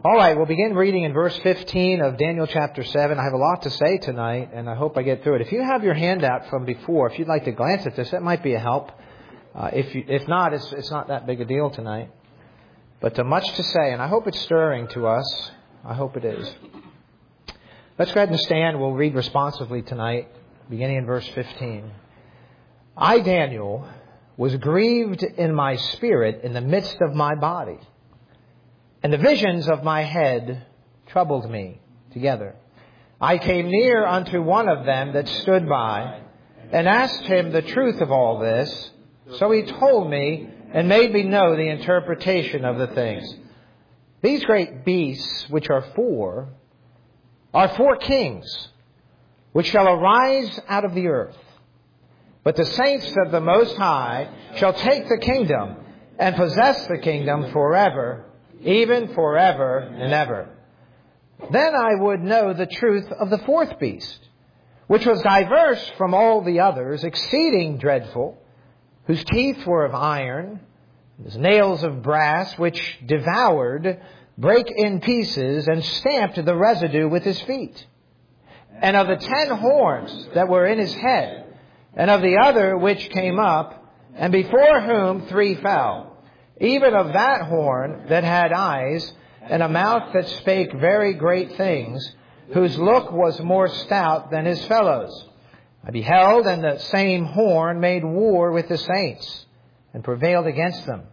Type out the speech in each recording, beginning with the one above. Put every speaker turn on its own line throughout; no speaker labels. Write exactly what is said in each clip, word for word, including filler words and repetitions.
All right, we'll begin reading in verse fifteen of Daniel chapter seven. I have a lot to say tonight, and I hope I get through it. If you have your handout from before, if you'd like to glance at this, that might be a help. Uh, if you, if not, it's, it's not that big a deal tonight. But uh, much to say, and I hope it's stirring to us. I hope it is. Let's go ahead and stand. We'll read responsively tonight, beginning in verse fifteen. I, Daniel, was grieved in my spirit in the midst of my body, and the visions of my head troubled me together. I came near unto one of them that stood by, and asked him the truth of all this. So he told me, and made me know the interpretation of the things. These great beasts, which are four, are four kings, which shall arise out of the earth. But the saints of the Most High shall take the kingdom, and possess the kingdom forever, even forever and ever. Then I would know the truth of the fourth beast, which was diverse from all the others, exceeding dreadful, whose teeth were of iron, his nails of brass, which devoured, brake in pieces, and stamped the residue with his feet. And of the ten horns that were in his head, and of the other which came up, and before whom three fell, even of that horn that had eyes, and a mouth that spake very great things, whose look was more stout than his fellows. I beheld, and the same horn made war with the saints, and prevailed against them,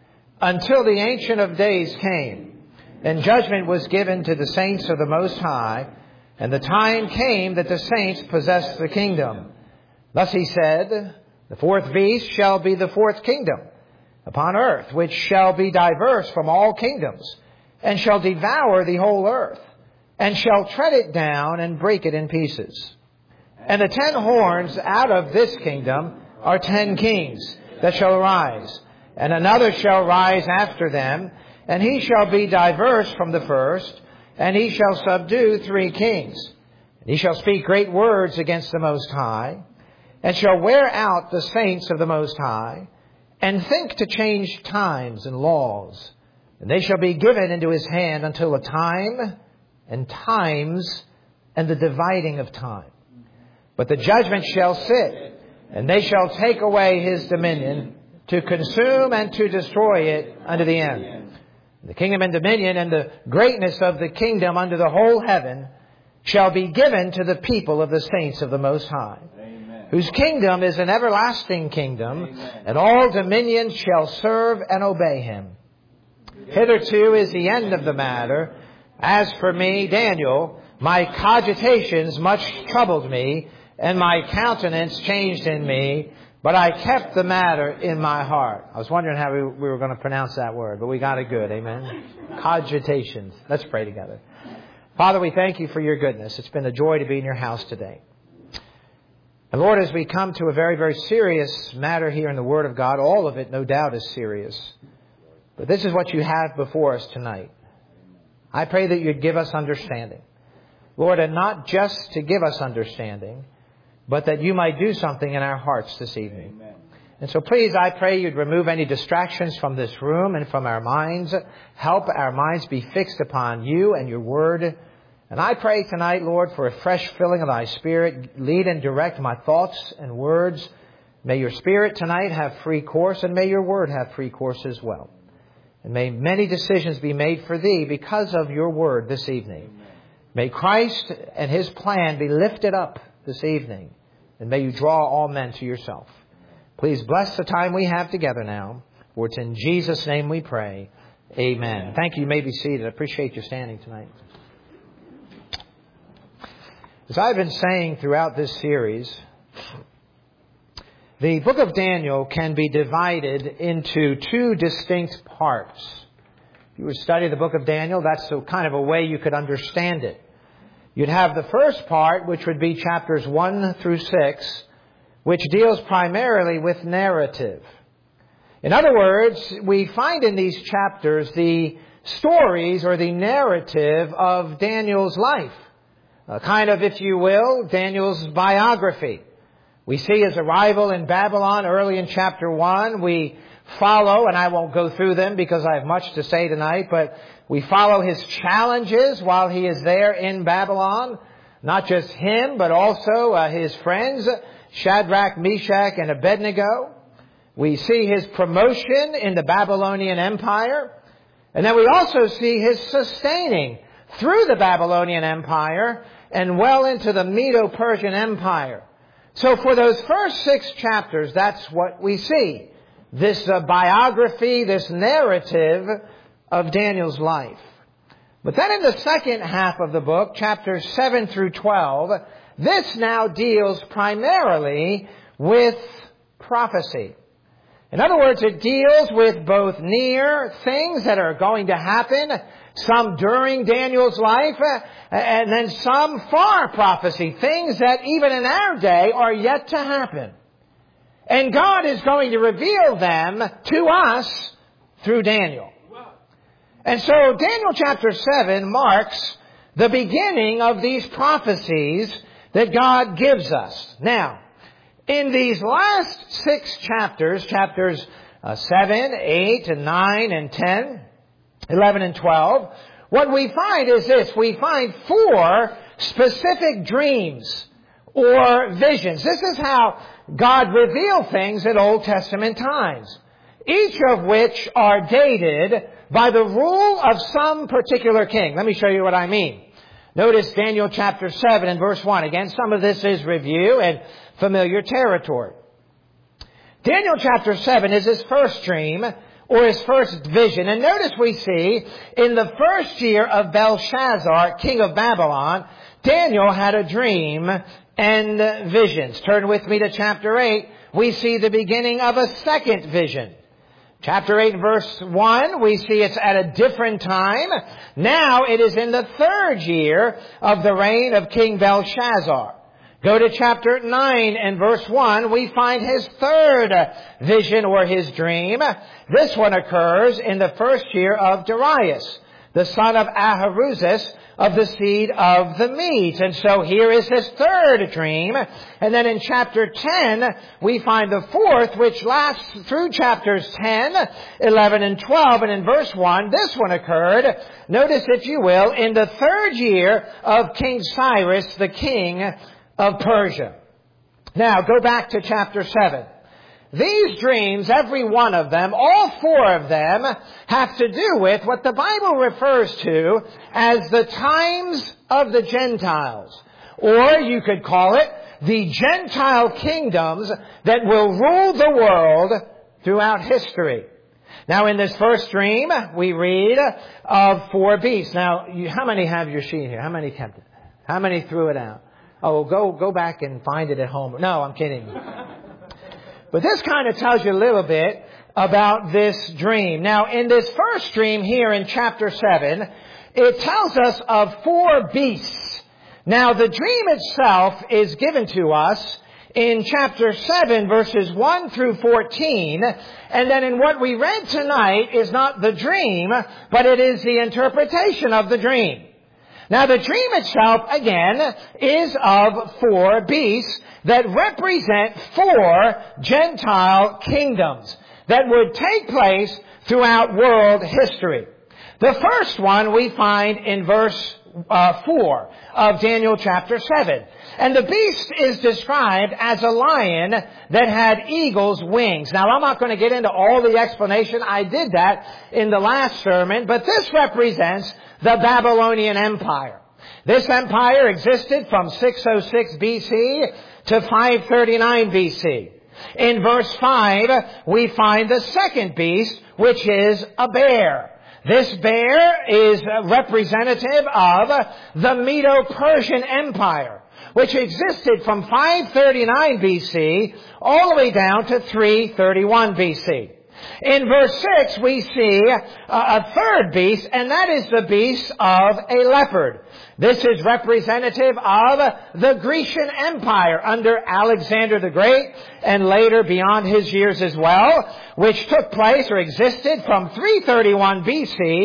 until the Ancient of Days came, and judgment was given to the saints of the Most High, and the time came that the saints possessed the kingdom. Thus he said, the fourth beast shall be the fourth kingdom upon earth, which shall be diverse from all kingdoms, and shall devour the whole earth, and shall tread it down and break it in pieces. And the ten horns out of this kingdom are ten kings that shall arise, and another shall rise after them, and he shall be diverse from the first, and he shall subdue three kings. And he shall speak great words against the Most High, and shall wear out the saints of the Most High, and think to change times and laws. And they shall be given into his hand until the time and times and the dividing of time. But the judgment shall sit, and they shall take away his dominion, to consume and to destroy it unto the end. The kingdom and dominion and the greatness of the kingdom under the whole heaven shall be given to the people of the saints of the Most High, whose kingdom is an everlasting kingdom, Amen. And all dominions shall serve and obey him. Hitherto is the end of the matter. As for me, Daniel, my cogitations much troubled me, and my countenance changed in me, but I kept the matter in my heart. I was wondering how we, we were going to pronounce that word, but we got it good. Amen. Cogitations. Let's pray together. Father, we thank you for your goodness. It's been a joy to be in your house today. And Lord, as we come to a very, very serious matter here in the Word of God, all of it, no doubt, is serious. But this is what you have before us tonight. I pray that you'd give us understanding. Lord, and not just to give us understanding, but that you might do something in our hearts this evening. Amen. And so please, I pray you'd remove any distractions from this room and from our minds. Help our minds be fixed upon you and your Word. And I pray tonight, Lord, for a fresh filling of thy Spirit. Lead and direct my thoughts and words. May your Spirit tonight have free course, and may your Word have free course as well. And may many decisions be made for thee because of your Word this evening. Amen. May Christ and his plan be lifted up this evening, and may you draw all men to yourself. Please bless the time we have together now, for it's in Jesus' name we pray. Amen. Amen. Thank you. You may be seated. I appreciate you standing tonight. As I've been saying throughout this series, the book of Daniel can be divided into two distinct parts. If you would study the book of Daniel, that's the kind of a way you could understand it. You'd have the first part, which would be chapters one through six, which deals primarily with narrative. In other words, we find in these chapters the stories or the narrative of Daniel's life. Uh, kind of, if you will, Daniel's biography. We see his arrival in Babylon early in chapter one. We follow, and I won't go through them because I have much to say tonight, but we follow his challenges while he is there in Babylon. Not just him, but also uh, his friends, Shadrach, Meshach, and Abednego. We see his promotion in the Babylonian Empire. And then we also see his sustaining through the Babylonian Empire and well into the Medo-Persian Empire. So for those first six chapters, that's what we see. This uh, biography, this narrative of Daniel's life. But then in the second half of the book, chapters seven through twelve, this now deals primarily with prophecy. In other words, it deals with both near things that are going to happen, some during Daniel's life, and then some far prophecy, things that even in our day are yet to happen. And God is going to reveal them to us through Daniel. And so Daniel chapter seven marks the beginning of these prophecies that God gives us. Now, in these last six chapters, chapters uh, seven, eight, and nine, and ten, eleven, and twelve, what we find is this. We find four specific dreams or visions. This is how God revealed things in Old Testament times, each of which are dated by the rule of some particular king. Let me show you what I mean. Notice Daniel chapter seven and verse one. Again, some of this is review and familiar territory. Daniel chapter seven is his first dream or his first vision. And notice we see in the first year of Belshazzar, king of Babylon, Daniel had a dream and visions. Turn with me to chapter eight. We see the beginning of a second vision. Chapter eight, verse one, we see it's at a different time. Now it is in the third year of the reign of King Belshazzar. Go to chapter nine and verse one, we find his third vision or his dream. This one occurs in the first year of Darius, the son of Ahasuerus, of the seed of the Medes. And so here is his third dream. And then in chapter ten, we find the fourth, which lasts through chapters ten, eleven, and twelve. And in verse one, this one occurred, notice if you will, in the third year of King Cyrus, the king of Persia. Now, go back to chapter seven. These dreams, every one of them, all four of them, have to do with what the Bible refers to as the times of the Gentiles. Or you could call it the Gentile kingdoms that will rule the world throughout history. Now in this first dream, we read of four beasts. Now, you, how many have your sheet here? How many kept it? How many threw it out? Oh, go, go back and find it at home. No, I'm kidding. But this kind of tells you a little bit about this dream. Now, in this first dream here in chapter seven, it tells us of four beasts. Now, the dream itself is given to us in chapter seven, verses one through fourteen. And then in what we read tonight is not the dream, but it is the interpretation of the dream. Now, the dream itself, again, is of four beasts that represent four Gentile kingdoms that would take place throughout world history. The first one we find in verse uh, four of Daniel chapter seven. And the beast is described as a lion that had eagle's wings. Now, I'm not going to get into all the explanation. I did that in the last sermon, but this represents the Babylonian Empire. This empire existed from six oh six B C to five thirty-nine B C. In verse five, we find the second beast, which is a bear. This bear is representative of the Medo-Persian Empire, which existed from five thirty-nine B C all the way down to three thirty-one B C. In verse six, we see a third beast, and that is the beast of a leopard. This is representative of the Grecian Empire under Alexander the Great, and later beyond his years as well, which took place or existed from three thirty-one B C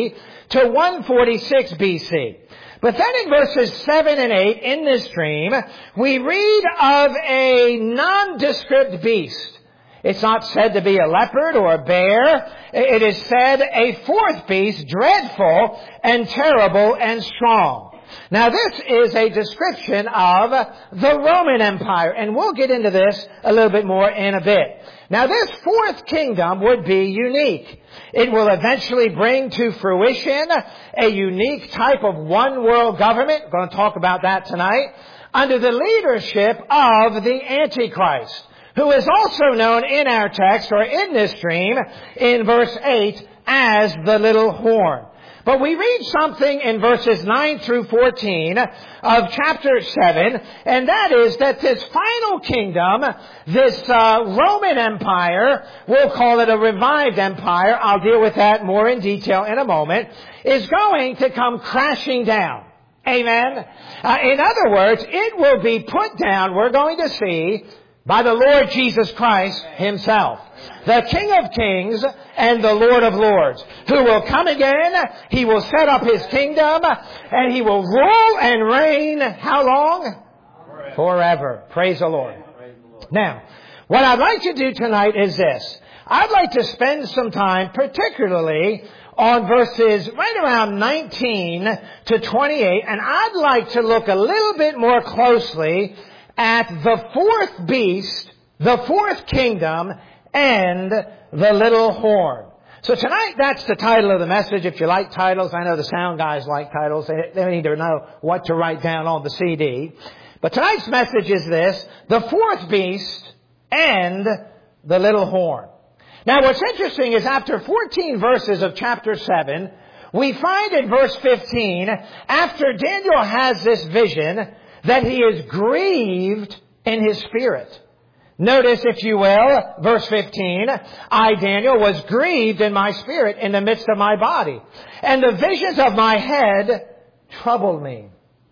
to one forty-six B C. But then in verses seven and eight in this dream, we read of a nondescript beast. It's not said to be a leopard or a bear. It is said a fourth beast, dreadful and terrible and strong. Now this is a description of the Roman Empire, and we'll get into this a little bit more in a bit. Now this fourth kingdom would be unique. It will eventually bring to fruition a unique type of one world government. We're going to talk about that tonight. Under the leadership of the Antichrist, who is also known in our text or in this dream in verse eight as the little horn. But we read something in verses nine through fourteen of chapter seven, and that is that this final kingdom, this uh, Roman Empire, we'll call it a revived empire, I'll deal with that more in detail in a moment, is going to come crashing down. Amen? Uh, in other words, it will be put down, we're going to see, by the Lord Jesus Christ Himself, the King of Kings and the Lord of Lords, who will come again. He will set up His kingdom, and He will rule and reign how long? Forever. Forever. Praise the Lord. Praise the Lord. Now, what I'd like to do tonight is this. I'd like to spend some time particularly on verses right around nineteen to twenty-eight, and I'd like to look a little bit more closely at the fourth beast, the fourth kingdom, and the little horn. So tonight, that's the title of the message. If you like titles, I know the sound guys like titles. They, they need to know what to write down on the C D. But tonight's message is this: the fourth beast and the little horn. Now what's interesting is after fourteen verses of chapter seven, we find in verse fifteen, after Daniel has this vision, that he is grieved in his spirit. Notice, if you will, verse fifteen, I, Daniel, was grieved in my spirit in the midst of my body, and the visions of my head troubled me.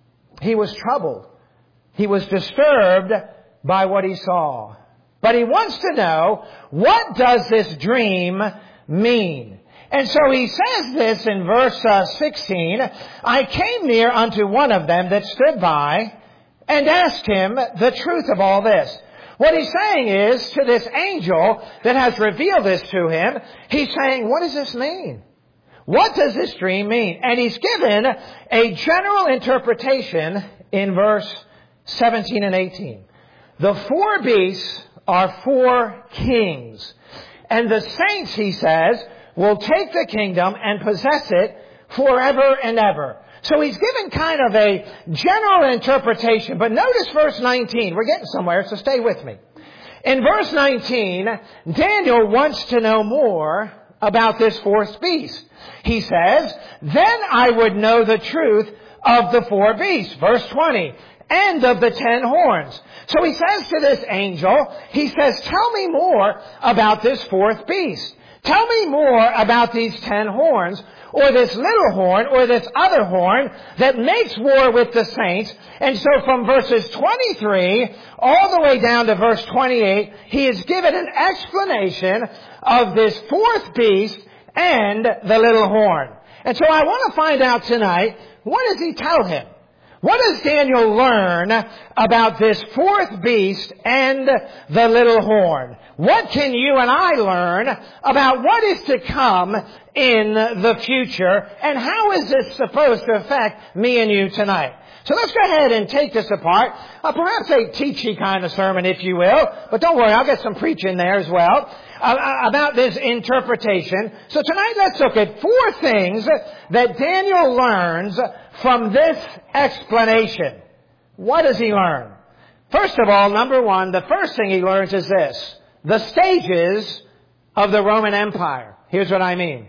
He was troubled. He was disturbed by what he saw. But he wants to know, what does this dream mean? And so he says this in verse uh, sixteen, I came near unto one of them that stood by, and asked him the truth of all this. What he's saying is, to this angel that has revealed this to him, he's saying, what does this mean? What does this dream mean? And he's given a general interpretation in verse seventeen and eighteen. The four beasts are four kings. And the saints, he says, will take the kingdom and possess it forever and ever. So he's given kind of a general interpretation. But notice verse nineteen. We're getting somewhere, so stay with me. In verse nineteen, Daniel wants to know more about this fourth beast. He says, then I would know the truth of the four beasts. Verse twenty, and of the ten horns. So he says to this angel, he says, tell me more about this fourth beast. Tell me more about these ten horns, or this little horn, or this other horn that makes war with the saints. And so from verses twenty-three all the way down to verse twenty-eight, he is given an explanation of this fourth beast and the little horn. And so I want to find out tonight, what does he tell him? What does Daniel learn about this fourth beast and the little horn? What can you and I learn about what is to come in the future? And how is this supposed to affect me and you tonight? So let's go ahead and take this apart. Uh, perhaps a teachy kind of sermon, if you will. But don't worry, I'll get some preaching there as well uh, about this interpretation. So tonight let's look at four things that Daniel learns from this explanation. What does he learn? First of all, number one, the first thing he learns is this: the stages of the Roman Empire. Here's what I mean.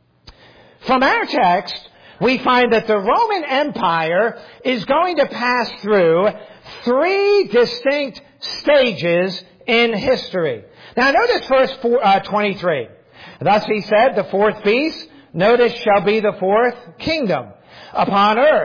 From our text, we find that the Roman Empire is going to pass through three distinct stages in history. Now notice verse four, uh, twenty-three. Thus he said, the fourth beast, notice, shall be the fourth kingdom upon earth,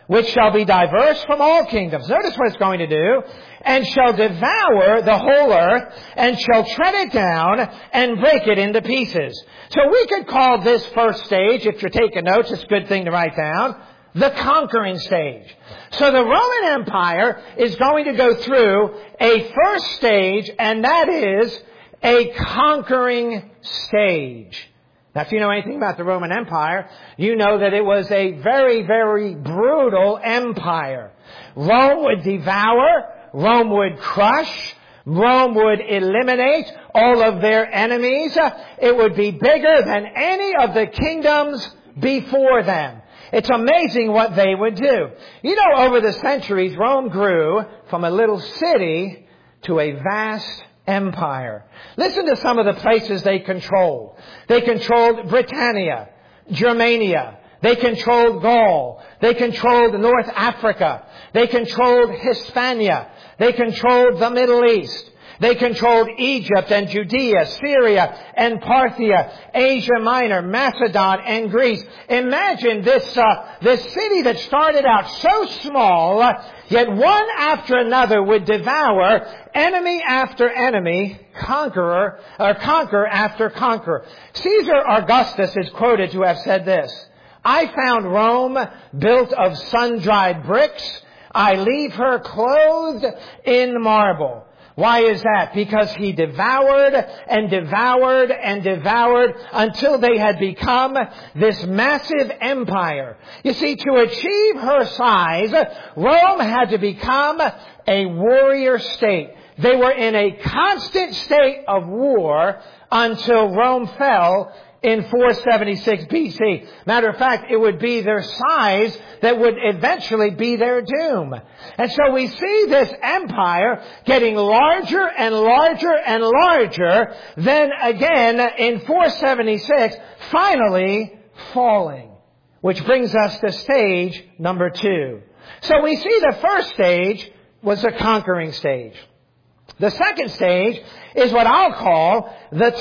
which shall be diverse from all kingdoms. Notice what it's going to do. And shall devour the whole earth, and shall tread it down, and break it into pieces. So we could call this first stage, if you're taking notes, it's a good thing to write down, the conquering stage. So the Roman Empire is going to go through a first stage, and that is a conquering stage. Now, if you know anything about the Roman Empire, you know that it was a very, very brutal empire. Rome would devour, Rome would crush, Rome would eliminate all of their enemies. It would be bigger than any of the kingdoms before them. It's amazing what they would do. You know, over the centuries, Rome grew from a little city to a vast empire. Listen to some of the places they controlled. They controlled Britannia, Germania. They controlled Gaul. They controlled North Africa. They controlled Hispania. They controlled the Middle East. They controlled Egypt and Judea, Syria and Parthia, Asia Minor, Macedon and Greece. Imagine this, uh, this city that started out so small, uh, yet one after another would devour enemy after enemy, conqueror, or conquer after conqueror. Caesar Augustus is quoted to have said this: I found Rome built of sun-dried bricks. I leave her clothed in marble. Why is that? Because he devoured and devoured and devoured until they had become this massive empire. You see, to achieve her size, Rome had to become a warrior state. They were in a constant state of war until Rome fell in four seventy-six B C. Matter of fact, it would be their size that would eventually be their doom. And so we see this empire getting larger and larger and larger, then again in four seventy-six, finally falling. Which brings us to stage number two. So we see the first stage was the conquering stage. The second stage is what I'll call the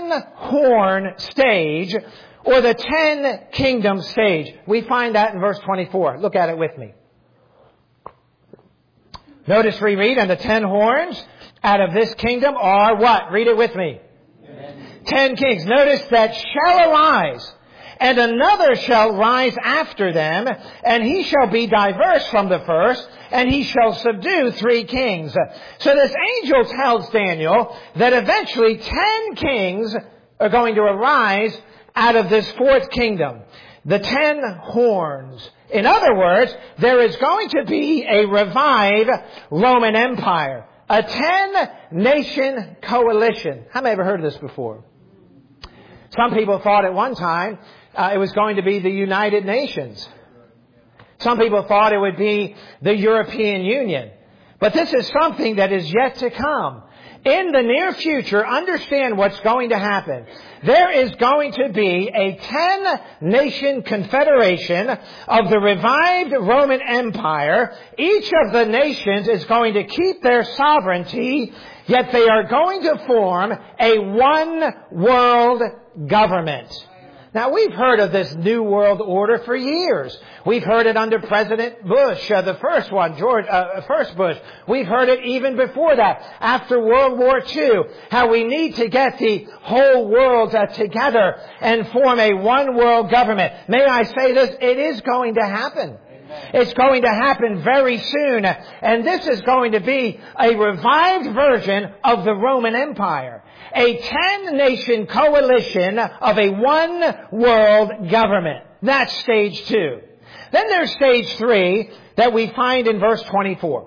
ten-horn stage, or the ten-kingdom stage. We find that in verse twenty-four. Look at it with me. Notice we read, and the ten horns out of this kingdom are what? Read it with me. Amen. Ten kings. Notice that shall arise, and another shall rise after them, and he shall be diverse from the first, and he shall subdue three kings. So this angel tells Daniel that eventually ten kings are going to arise out of this fourth kingdom. The ten horns. In other words, there is going to be a revived Roman Empire. A ten-nation coalition. How many ever heard of this before? Some people thought at one time uh, it was going to be the United Nations. Some people thought it would be the European Union. But this is something that is yet to come. In the near future, understand what's going to happen. There is going to be a ten-nation confederation of the revived Roman Empire. Each of the nations is going to keep their sovereignty, yet they are going to form a one-world government. Now, we've heard of this New World Order for years. We've heard it under President Bush, uh, the first one, George, uh, first Bush. We've heard it even before that, after World War Two, how we need to get the whole world uh, together and form a one-world government. May I say this? It is going to happen. It's going to happen very soon. And this is going to be a revived version of the Roman Empire. A ten-nation coalition of a one-world government. That's stage two. Then there's stage three that we find in verse twenty-four.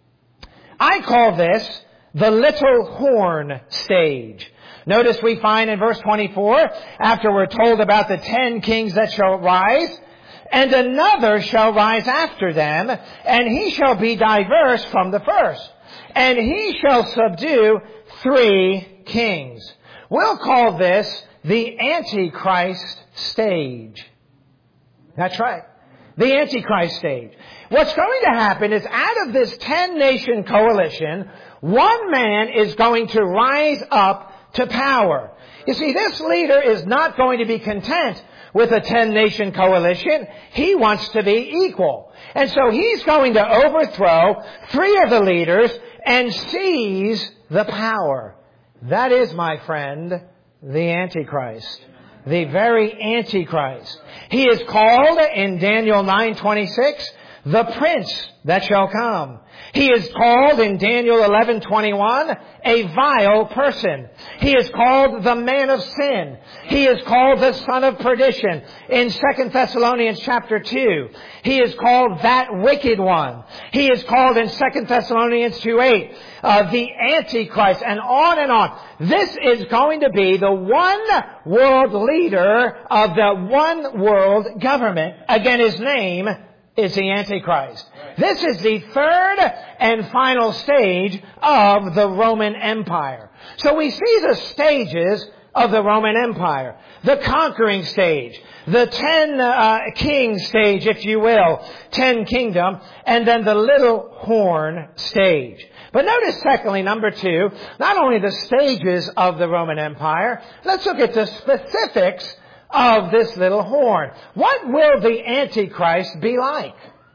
I call this the little horn stage. Notice we find in verse twenty-four, after we're told about the ten kings that shall rise, and another shall rise after them, and he shall be diverse from the first, and he shall subdue three kings. We'll call this the Antichrist stage. That's right. The Antichrist stage. What's going to happen is out of this ten-nation coalition, one man is going to rise up to power. You see, this leader is not going to be content with a ten-nation coalition. He wants to be equal. And so he's going to overthrow three of the leaders and seize the power. That is, my friend, the Antichrist. The very Antichrist. He is called in Daniel nine twenty-six, the Prince that shall come. He is called in Daniel eleven twenty-one, a vile person. He is called the man of sin. He is called the son of perdition. In Second Thessalonians chapter two, he is called that wicked one. He is called in Second Thessalonians two eight, uh, the Antichrist, and on and on. This is going to be the one world leader of the one world government. Again, his name is the Antichrist. This is the third and final stage of the Roman Empire. So we see the stages of the Roman Empire. The conquering stage, the ten uh, king stage, if you will, ten kingdom, and then the little horn stage. But notice secondly, number two, not only the stages of the Roman Empire, let's look at the specifics of this little horn. What will the Antichrist be like?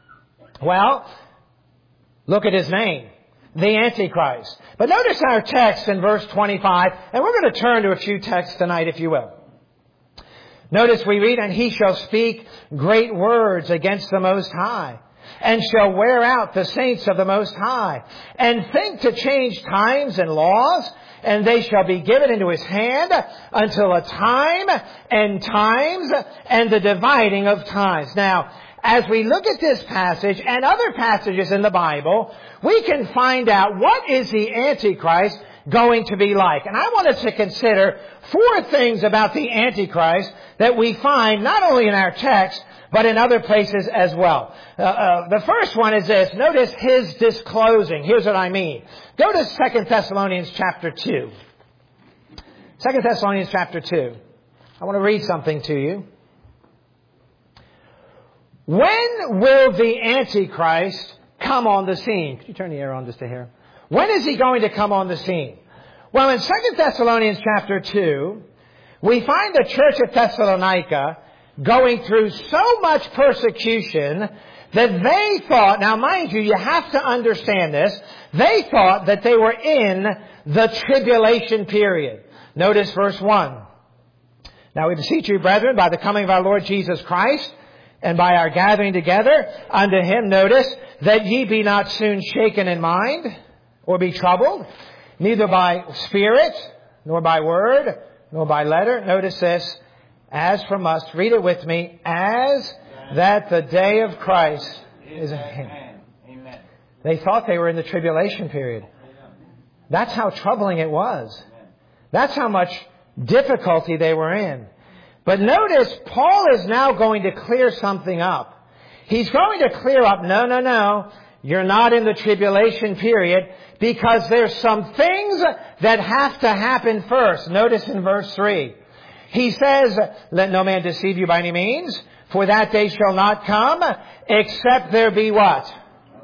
Well, look at his name, the Antichrist. But notice our text in verse twenty-five, and we're going to turn to a few texts tonight, if you will. Notice we read, and he shall speak great words against the Most High, and shall wear out the saints of the Most High, and think to change times and laws, and they shall be given into his hand until a time and times and the dividing of times. Now, as we look at this passage and other passages in the Bible, we can find out what is the Antichrist going to be like. And I want us to consider four things about the Antichrist that we find not only in our text, but in other places as well. Uh, uh, the first one is this. Notice his disclosing. Here's what I mean. Go to Second Thessalonians chapter two. Second Thessalonians chapter two. I want to read something to you. When will the Antichrist come on the scene? Could you turn the air on just a hair? When is he going to come on the scene? Well, in Second Thessalonians chapter two, we find the church at Thessalonica going through so much persecution that they thought, now mind you, you have to understand this, they thought that they were in the tribulation period. Notice verse one. Now we beseech you, brethren, by the coming of our Lord Jesus Christ, and by our gathering together unto him, notice, that ye be not soon shaken in mind, or be troubled, neither by spirit, nor by word, nor by letter. Notice this, as from us, read it with me, as that the day of Christ is at hand. Amen. They thought they were in the tribulation period. That's how troubling it was. That's how much difficulty they were in. But notice, Paul is now going to clear something up. He's going to clear up, no, no, no, you're not in the tribulation period, because there's some things that have to happen first. Notice in verse three. He says, let no man deceive you by any means, for that day shall not come, except there be what?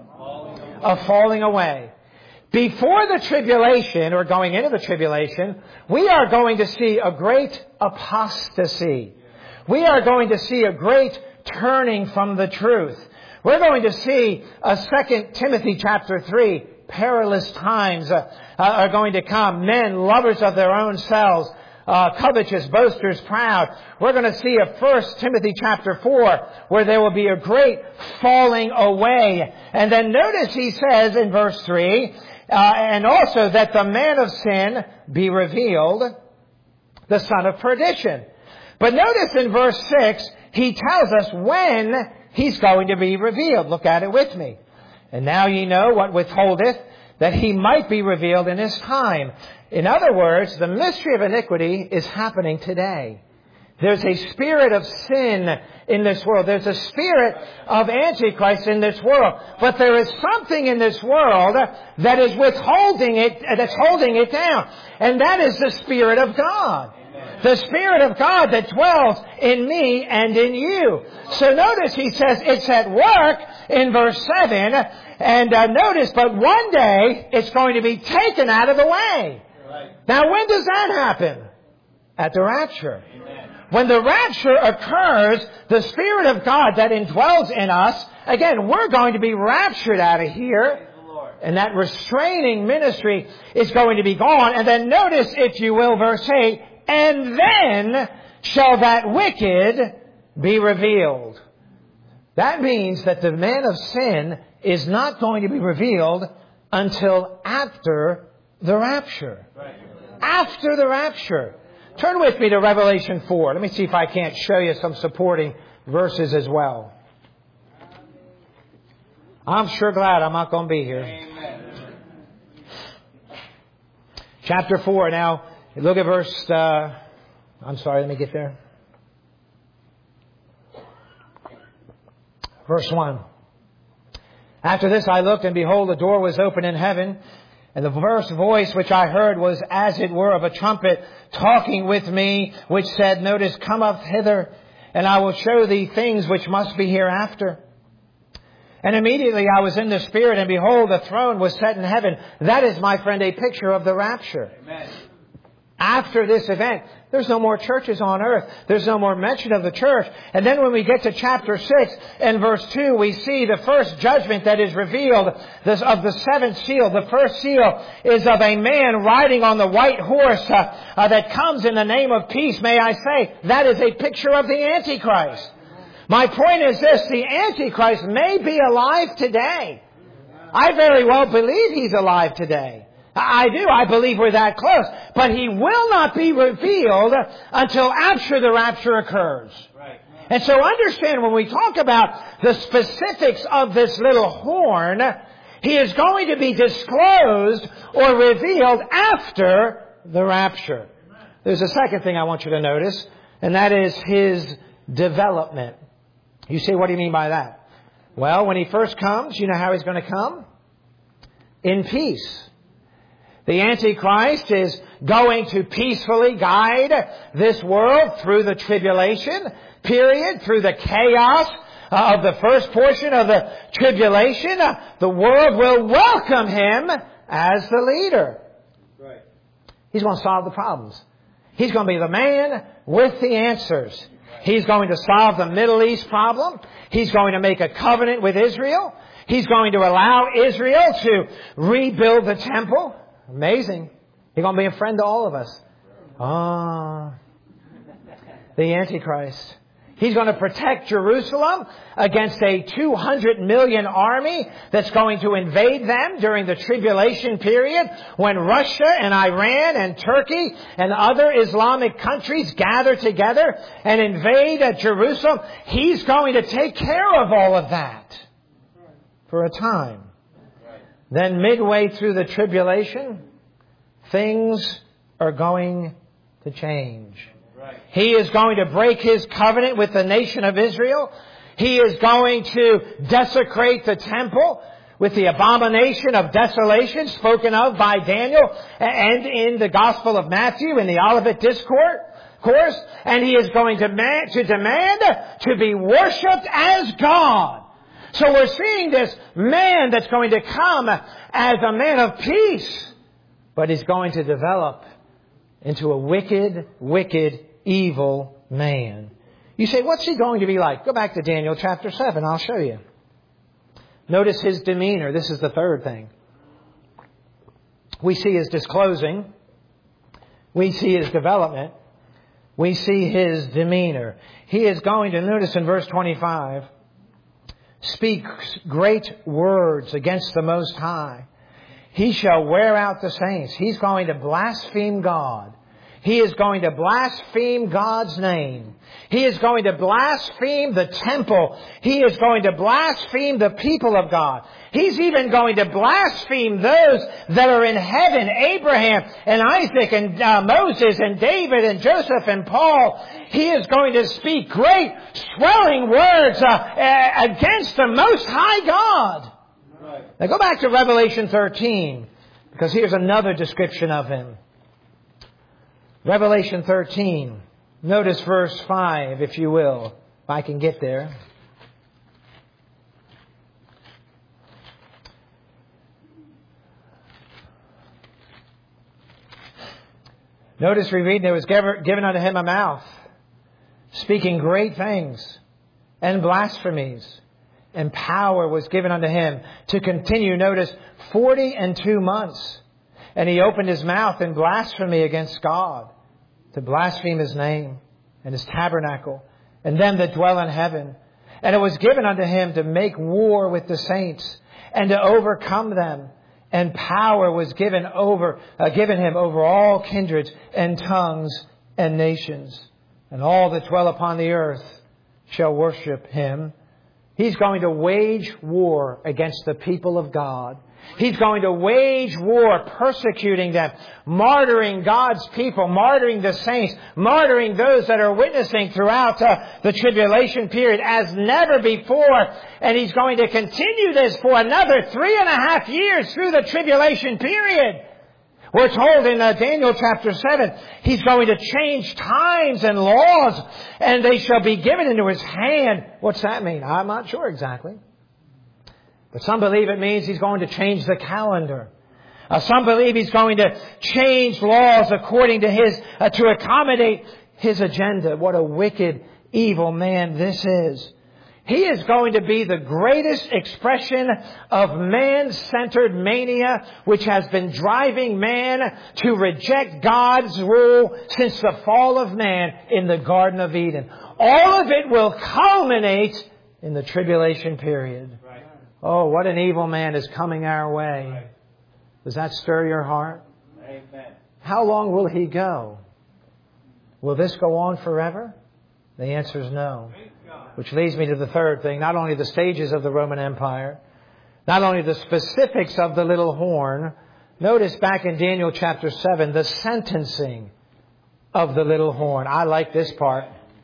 A falling away. Before the tribulation, or going into the tribulation, we are going to see a great apostasy. We are going to see a great turning from the truth. We're going to see a Second Timothy chapter three, perilous times uh, uh, are going to come. Men, lovers of their own selves, uh, covetous, boasters, proud. We're going to see a First Timothy chapter four, where there will be a great falling away. And then notice he says in verse three, Uh, and also that the man of sin be revealed, the son of perdition. But notice in verse six, he tells us when he's going to be revealed. Look at it with me. And now ye know what withholdeth, that he might be revealed in his time. In other words, the mystery of iniquity is happening today. There's a spirit of sin in this world. There's a spirit of Antichrist in this world. But there is something in this world that is withholding it, that's holding it down. And that is the Spirit of God. Amen. The Spirit of God that dwells in me and in you. So notice he says it's at work in verse seven. And uh, notice, but one day it's going to be taken out of the way. Right. Now when does that happen? At the rapture. Amen. when the rapture occurs, the Spirit of God that indwells in us, again, we're going to be raptured out of here. And that restraining ministry is going to be gone. And then notice, if you will, verse eight, and then shall that wicked be revealed. That means that the man of sin is not going to be revealed until after the rapture. Right. After the rapture. Turn with me to Revelation four. Let me see if I can't show you some supporting verses as well. I'm sure glad I'm not going to be here. Amen. Chapter four. Now, look at verse... Uh, I'm sorry, let me get there. Verse one. After this I looked, and behold, the door was open in heaven. And the first voice which I heard was as it were of a trumpet talking with me, which said, notice, come up hither, and I will show thee things which must be hereafter. And immediately I was in the Spirit, and behold, a throne was set in heaven. That is, my friend, a picture of the rapture. Amen. After this event, there's no more churches on earth. There's no more mention of the church. And then when we get to chapter six and verse two, we see the first judgment that is revealed this, of the seventh seal. The first seal is of a man riding on the white horse uh, uh, that comes in the name of peace. May I say, that is a picture of the Antichrist. My point is this, the Antichrist may be alive today. I very well believe he's alive today. I do. I believe we're that close. But he will not be revealed until after the rapture occurs. Right. And so understand, when we talk about the specifics of this little horn, he is going to be disclosed or revealed after the rapture. There's a second thing I want you to notice, and that is his development. You say, what do you mean by that? Well, when he first comes, you know how he's going to come? In peace. The Antichrist is going to peacefully guide this world through the tribulation period, through the chaos uh, of the first portion of the tribulation. Uh, the world will welcome him as the leader. Right. He's going to solve the problems. He's going to be the man with the answers. He's going to solve the Middle East problem. He's going to make a covenant with Israel. He's going to allow Israel to rebuild the temple. Amazing. He's going to be a friend to all of us. Ah, the Antichrist. He's going to protect Jerusalem against a two hundred million army that's going to invade them during the tribulation period when Russia and Iran and Turkey and other Islamic countries gather together and invade Jerusalem. He's going to take care of all of that for a time. Then midway through the tribulation, things are going to change. Right. He is going to break his covenant with the nation of Israel. He is going to desecrate the temple with the abomination of desolation spoken of by Daniel and in the Gospel of Matthew in the Olivet Discourse. Course, and he is going to, man, to demand to be worshipped as God. So we're seeing this man that's going to come as a man of peace, but he's going to develop into a wicked, wicked, evil man. You say, what's he going to be like? Go back to Daniel chapter seven. I'll show you. Notice his demeanor. This is the third thing. We see his disclosing. We see his development. We see his demeanor. He is going to, notice in verse twenty-five, speak great words against the Most High. He shall wear out the saints. He's going to blaspheme God. He is going to blaspheme God's name. He is going to blaspheme the temple. He is going to blaspheme the people of God. He's even going to blaspheme those that are in heaven, Abraham and Isaac and uh, Moses and David and Joseph and Paul. He is going to speak great, swelling words uh, uh, against the Most High God. Right. Now go back to Revelation thirteen, because here's another description of him. Revelation thirteen. Notice verse five, if you will, if I can get there. Notice we read, there was given unto him a mouth, speaking great things and blasphemies. And power was given unto him to continue, notice, forty and two months. And he opened his mouth in blasphemy against God, to blaspheme his name and his tabernacle, and them that dwell in heaven. And it was given unto him to make war with the saints, and to overcome them. And power was given over, uh, given him over all kindreds and tongues and nations. And all that dwell upon the earth shall worship him. He's going to wage war against the people of God. He's going to wage war, persecuting them, martyring God's people, martyring the saints, martyring those that are witnessing throughout uh, the tribulation period as never before. And He's going to continue this for another three and a half years through the tribulation period. We're told in uh, Daniel chapter seven, He's going to change times and laws, and they shall be given into His hand. What's that mean? I'm not sure exactly. But some believe it means He's going to change the calendar. Uh, some believe He's going to change laws according to His, uh, to accommodate His agenda. What a wicked, evil man this is. He is going to be the greatest expression of man-centered mania, which has been driving man to reject God's rule since the fall of man in the Garden of Eden. All of it will culminate in the tribulation period. Oh, what an evil man is coming our way. Does that stir your heart? Amen. How long will he go? Will this go on forever? The answer is no. Which leads me to the third thing. Not only the stages of the Roman Empire, not only the specifics of the little horn. Notice back in Daniel chapter seven, the sentencing of the little horn. I like this part.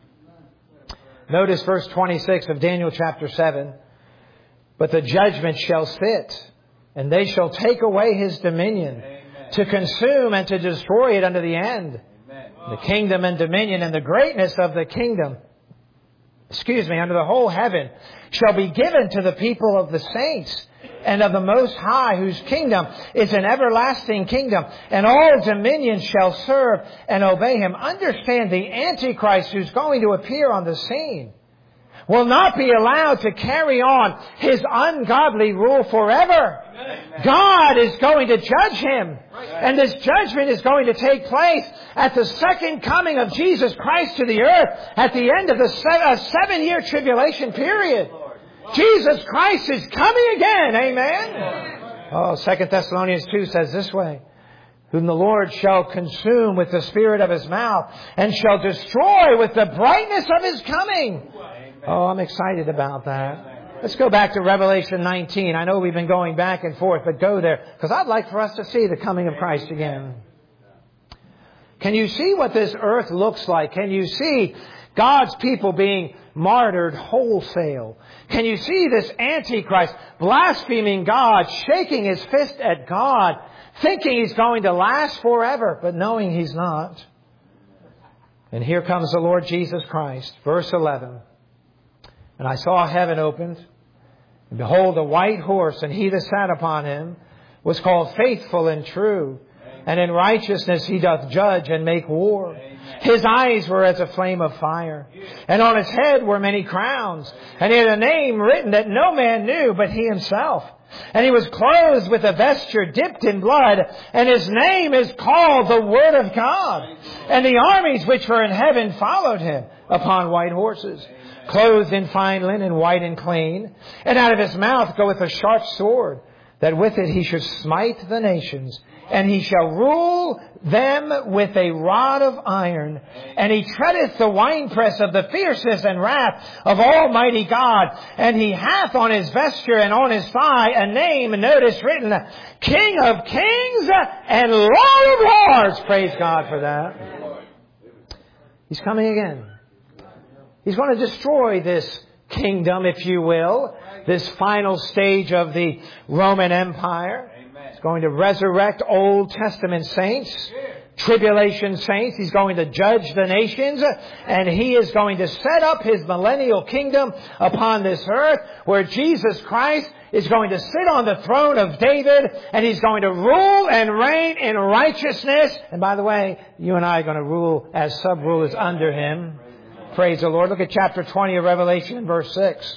Notice verse twenty-six of Daniel chapter seven. But the judgment shall sit, and they shall take away his dominion, Amen. To consume and to destroy it unto the end. Amen. The kingdom and dominion and the greatness of the kingdom, excuse me, under the whole heaven, shall be given to the people of the saints and of the Most High, whose kingdom is an everlasting kingdom, and all dominions shall serve and obey him. Understand, the Antichrist who's going to appear on the scene will not be allowed to carry on his ungodly rule forever. Amen. God is going to judge him. And this judgment is going to take place at the second coming of Jesus Christ to the earth at the end of the seven-year tribulation period. Jesus Christ is coming again. Amen. Oh, Second Thessalonians two says this way. Whom the Lord shall consume with the spirit of his mouth, and shall destroy with the brightness of his coming. Oh, I'm excited about that. Let's go back to Revelation nineteen. I know we've been going back and forth, but go there, because I'd like for us to see the coming of Christ again. Can you see what this earth looks like? Can you see God's people being martyred wholesale? Can you see this Antichrist blaspheming God, shaking his fist at God, thinking he's going to last forever, but knowing he's not? And here comes the Lord Jesus Christ. Verse eleven. And I saw heaven opened, and behold, a white horse, and he that sat upon him was called Faithful and True. Amen. And in righteousness he doth judge and make war. Amen. His eyes were as a flame of fire, and on his head were many crowns. And he had a name written that no man knew but he himself. And he was clothed with a vesture dipped in blood, and his name is called the Word of God. And the armies which were in heaven followed him upon white horses, clothed in fine linen, white and clean. And out of his mouth goeth a sharp sword, that with it he should smite the nations. And he shall rule them with a rod of iron. And he treadeth the winepress of the fierceness and wrath of Almighty God. And he hath on his vesture and on his thigh a name, notice, written, King of Kings and Lord of Lords. Praise God for that. He's coming again. He's going to destroy this kingdom, if you will, this final stage of the Roman Empire. He's going to resurrect Old Testament saints, tribulation saints. He's going to judge the nations, and he is going to set up his millennial kingdom upon this earth, where Jesus Christ is going to sit on the throne of David, and he's going to rule and reign in righteousness. And by the way, you and I are going to rule as sub-rulers under him. Praise the Lord. Look at chapter twenty of Revelation in verse six.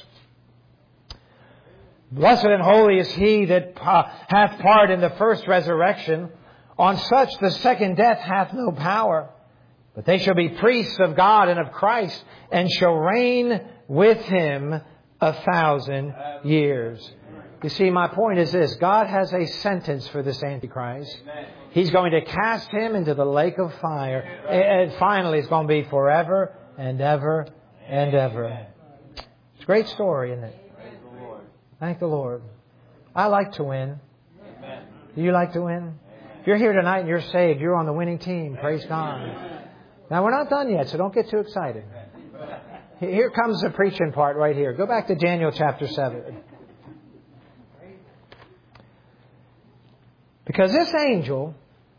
Blessed and holy is he that hath part in the first resurrection. On such the second death hath no power. But they shall be priests of God and of Christ, and shall reign with Him a thousand years. You see, my point is this. God has a sentence for this Antichrist. He's going to cast him into the lake of fire. And finally, it's going to be forever and ever and ever. It's a great story, isn't it? Thank the Lord. I like to win. Do you like to win? If you're here tonight and you're saved, you're on the winning team. Praise God. Now, we're not done yet, so don't get too excited. Here comes the preaching part right here. Go back to Daniel chapter seven. Because this angel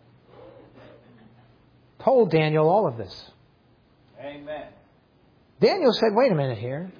told Daniel all of this.
Amen.
Daniel said, wait a minute here.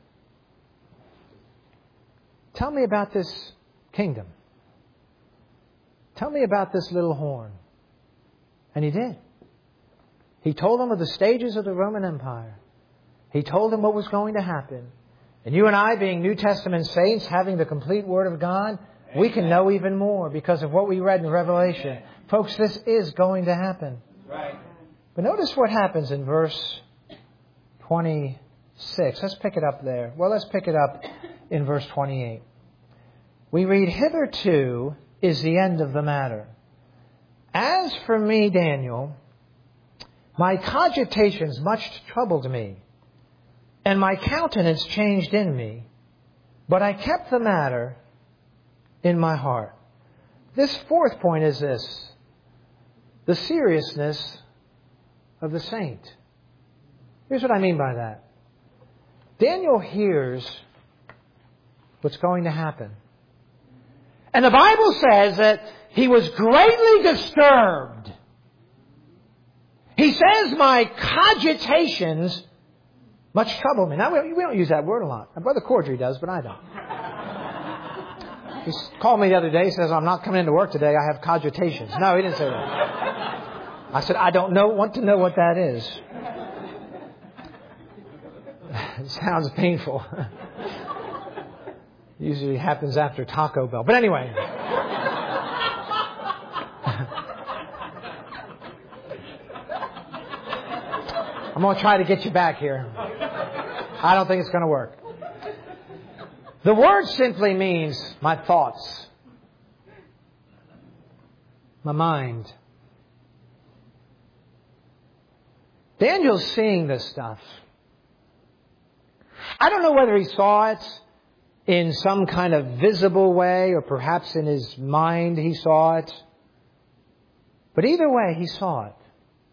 Tell me about this kingdom. Tell me about this little horn. And he did. He told them of the stages of the Roman Empire. He told them what was going to happen. And you and I, being New Testament saints, having the complete Word of God, Amen. We can know even more because of what we read in Revelation. Amen. Folks, this is going to happen.
Right.
But notice what happens in verse twenty-six. Let's pick it up there. Well, let's pick it up in verse twenty-eight. We read, hitherto is the end of the matter. As for me, Daniel, my cogitations much troubled me, and my countenance changed in me, but I kept the matter in my heart. This fourth point is this: the seriousness of the saint. Here's what I mean by that. Daniel hears what's going to happen. And the Bible says that he was greatly disturbed. He says, my cogitations much trouble me. Now, we don't use that word a lot. My brother Cordry does, but I don't. He called me the other day. He says, I'm not coming into work today. I have cogitations. No, he didn't say that. I said, I don't know, want to know what that is. It sounds painful. Usually happens after Taco Bell. But anyway. I'm going to try to get you back here. I don't think it's going to work. The word simply means my thoughts, my mind. Daniel's seeing this stuff. I don't know whether he saw it in some kind of visible way or perhaps in his mind he saw it. But either way, he saw it.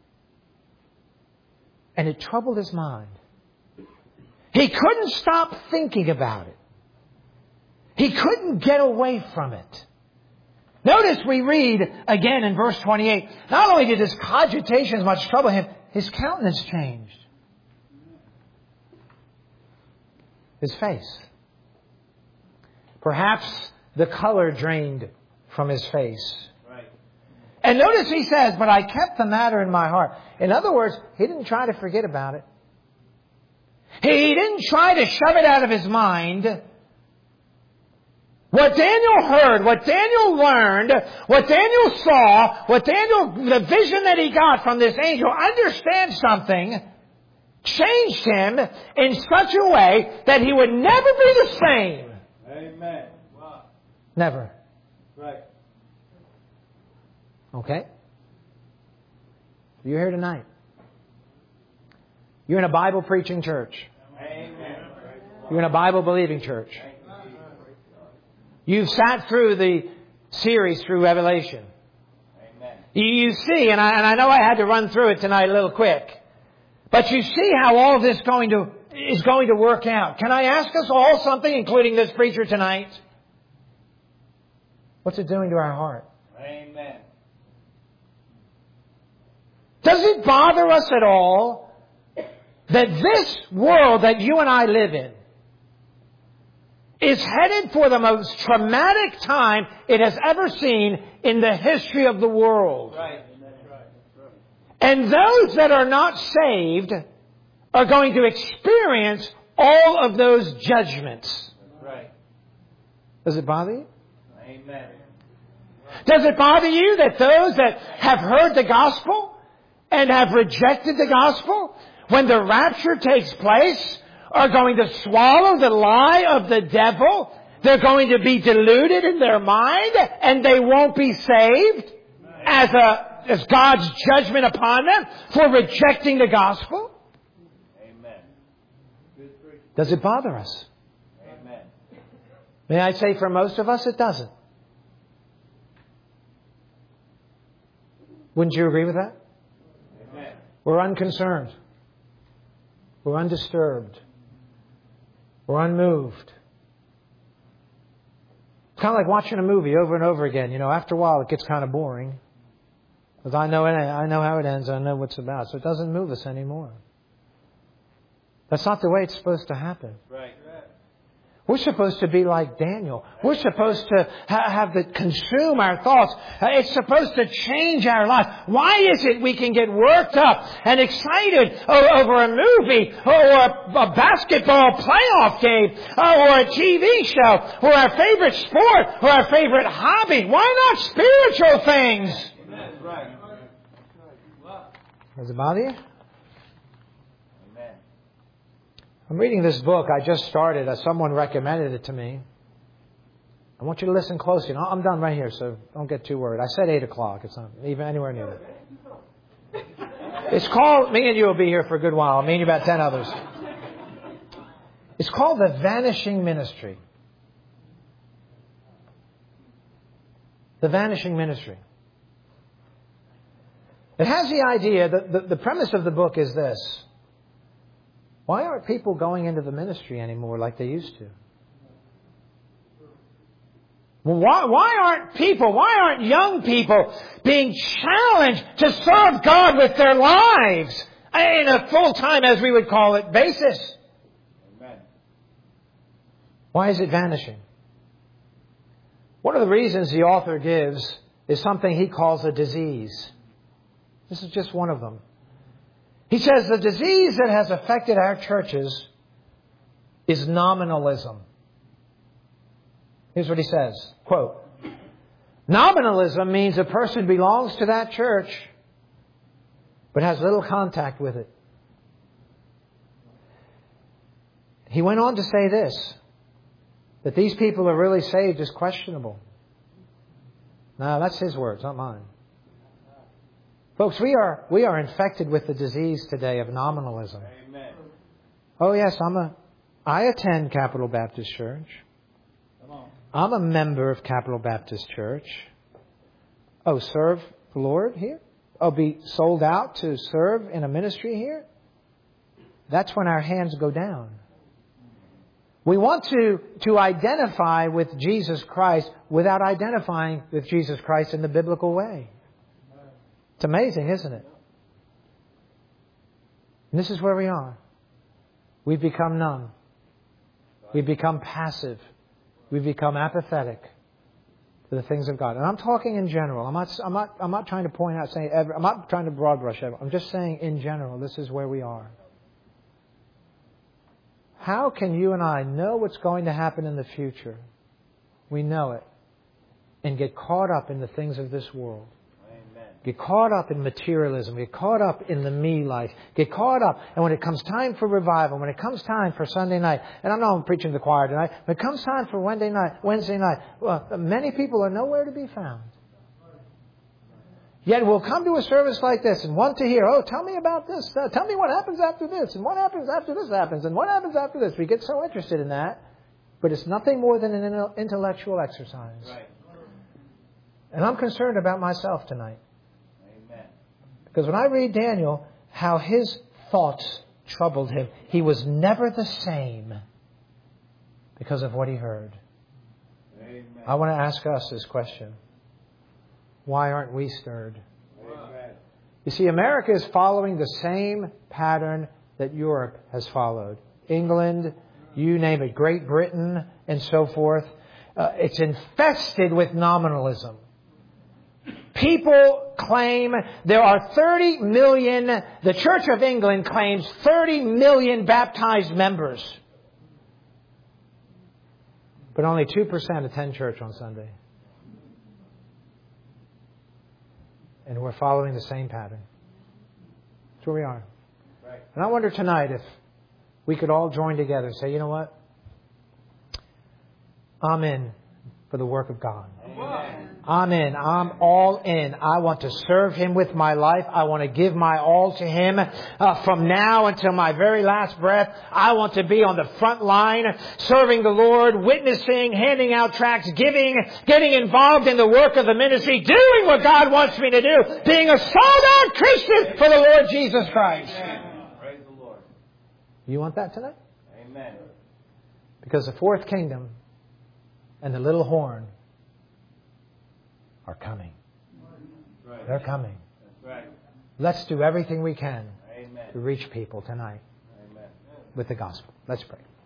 And it troubled his mind. He couldn't stop thinking about it. He couldn't get away from it. Notice we read again in verse twenty-eight, not only did his cogitations much trouble him, his countenance changed. His face. Perhaps the color drained from his face.
Right.
And notice he says, but I kept the matter in my heart. In other words, he didn't try to forget about it. He didn't try to shove it out of his mind. What Daniel heard, what Daniel learned, what Daniel saw, what Daniel, the vision that he got from this angel, understand something, changed him in such a way that he would never be the same.
Amen. Wow.
Never.
Right.
Okay? You're here tonight. You're in a Bible preaching church.
Amen.
You're in a Bible believing church. You've sat through the series through Revelation.
Amen.
You, you see, and I, and I know I had to run through it tonight a little quick, but you see how all of this going to is going to work out. Can I ask us all something, including this preacher tonight? What's it doing to our heart?
Amen.
Does it bother us at all that this world that you and I live in is headed for the most traumatic time it has ever seen in the history of the world?
Right. That's right. That's right.
And those that are not saved are going to experience all of those judgments.
Right.
Does it bother you?
Amen.
Does it bother you that those that have heard the gospel and have rejected the gospel, when the rapture takes place, are going to swallow the lie of the devil? They're going to be deluded in their mind and they won't be saved as a, as God's judgment upon them for rejecting the gospel?
Amen.
Does it bother us?
Amen.
May I say for most of us it doesn't. Wouldn't you agree with that?
Amen.
We're unconcerned. We're undisturbed. We're unmoved. It's kind of like watching a movie over and over again. You know, after a while it gets kind of boring. Because I know it, I know how it ends. I know what it's about. So it doesn't move us anymore. That's not the way it's supposed to happen.
Right.
We're supposed to be like Daniel. We're supposed to ha- have the consume our thoughts. Uh, it's supposed to change our life. Why is it we can get worked up and excited o- over a movie or a, a basketball playoff game or a T V show or our favorite sport or our favorite hobby? Why not spiritual things?
Amen. Right.
Does it bother you?
Amen.
I'm reading this book. I just started. Uh, someone recommended it to me. I want you to listen closely. And I'm done right here, so don't get too worried. I said eight o'clock. It's not even anywhere near it. It's called, me and you will be here for a good while. Me and about ten others. It's called The Vanishing Ministry. The Vanishing Ministry. It has the idea, that the, the premise of the book is this. Why aren't people going into the ministry anymore like they used to? Well, why, why aren't people, why aren't young people being challenged to serve God with their lives in a full-time, as we would call it, basis?
Amen.
Why is it vanishing? One of the reasons the author gives is something he calls a disease. This is just one of them. He says the disease that has affected our churches is nominalism. Here's what he says, quote, nominalism means a person belongs to that church but has little contact with it. He went on to say this, that these people are really saved is questionable. Now, that's his words, not mine. Folks, we are we are infected with the disease today of nominalism.
Amen.
Oh yes, I'm a I attend Capital Baptist Church.
Come on.
I'm a member of Capital Baptist Church. Oh, serve the Lord here? Oh, be sold out to serve in a ministry here? That's when our hands go down. We want to, to identify with Jesus Christ without identifying with Jesus Christ in the biblical way. It's amazing, isn't it? And this is where we are. We've become numb. We've become passive. We've become apathetic to the things of God. And I'm talking in general. I'm not, I'm not, I'm not trying to point out, saying, every, I'm not trying to broad brush everyone. I'm just saying in general, this is where we are. How can you and I know what's going to happen in the future? We know it. And get caught up in the things of this world. Get caught up in materialism. Get caught up in the me life. Get caught up. And when it comes time for revival, when it comes time for Sunday night, and I know I'm preaching to the choir tonight, when it comes time for Wednesday night, Wednesday night, well, many people are nowhere to be found. Yet we'll come to a service like this and want to hear, oh, tell me about this. Uh, tell me what happens after this. And what happens after this happens. And what happens after this. We get so interested in that. But it's nothing more than an intellectual exercise.
Right.
And I'm concerned about myself tonight. Because when I read Daniel, how his thoughts troubled him, he was never the same because of what he heard.
Amen.
I want to ask us this question. Why aren't we stirred?
Amen.
You see, America is following the same pattern that Europe has followed. England, you name it, Great Britain, and so forth. Uh, it's infested with nominalism. People claim there are thirty million, the Church of England claims thirty million baptized members. But only two percent attend church on Sunday. And we're following the same pattern. That's where we are.
Right.
And I wonder tonight if we could all join together and say, you know what? I'm in for the work of God.
Amen.
I'm in. I'm all in. I want to serve Him with my life. I want to give my all to Him uh, from now until my very last breath. I want to be on the front line, serving the Lord, witnessing, handing out tracts, giving, getting involved in the work of the ministry, doing what God wants me to do, being a sold-out Christian for the Lord Jesus Christ.
Amen. Praise the Lord.
You want that tonight?
Amen.
Because the fourth kingdom and the little horn are coming.
Right.
They're coming.
That's right.
Let's do everything we can
Amen.
to reach people tonight
Amen.
with the gospel. Let's pray.